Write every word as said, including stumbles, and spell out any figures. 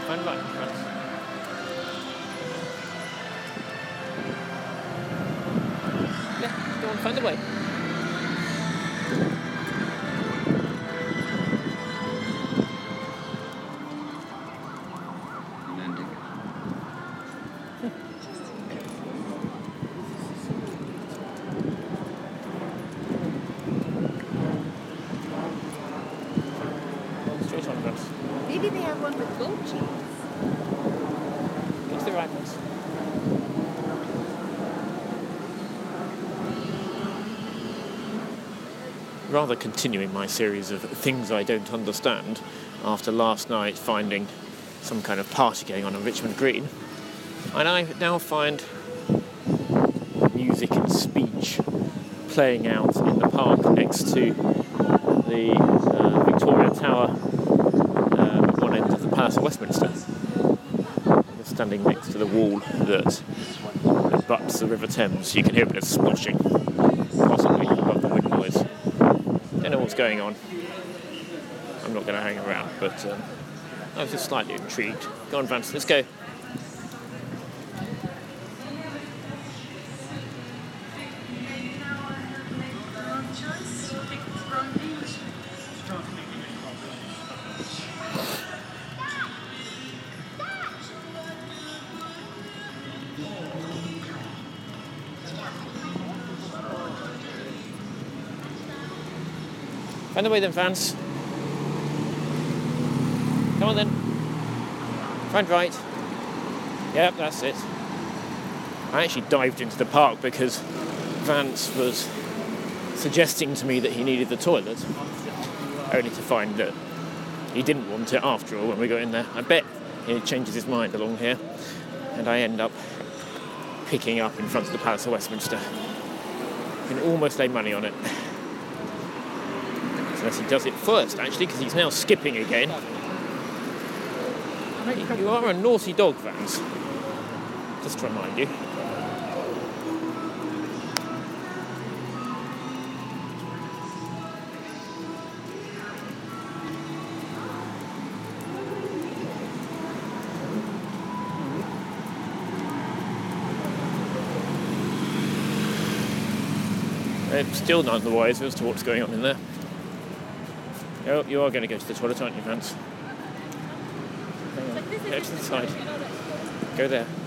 Find right, Vance. Yeah, go on, find the way. Straight on, Vance. Maybe they have one with goat cheese. It's the right Vance. Rather continuing my series of things I don't understand after last night finding some kind of party going on in Richmond Green, and I now find music and speech playing out in the park next to the uh, Victoria Tower um, at one end of the Palace of Westminster. We're standing next to the wall that abuts the River Thames. You can hear a bit of splashing, possibly above the wind noise. Don't know what's going on. I'm not going to hang around, but um, I was just slightly intrigued. Go on, Vance, let's go. Find the way then, Vance. Come on then. Find right. Yep, that's it. I actually dived into the park because Vance was suggesting to me that he needed the toilet, only to find that he didn't want it after all when we got in there. I bet he changes his mind along here, and I end up picking up in front of the Palace of Westminster. I can almost lay money on it. Unless he does it first, actually, because he's now skipping again. You are a naughty dog, Vance. Just to remind you. I'm still none the wiser as to what's going on in there. Oh, you are going to go to the toilet, aren't you, Vance? Hang on. Go to the side. Go there.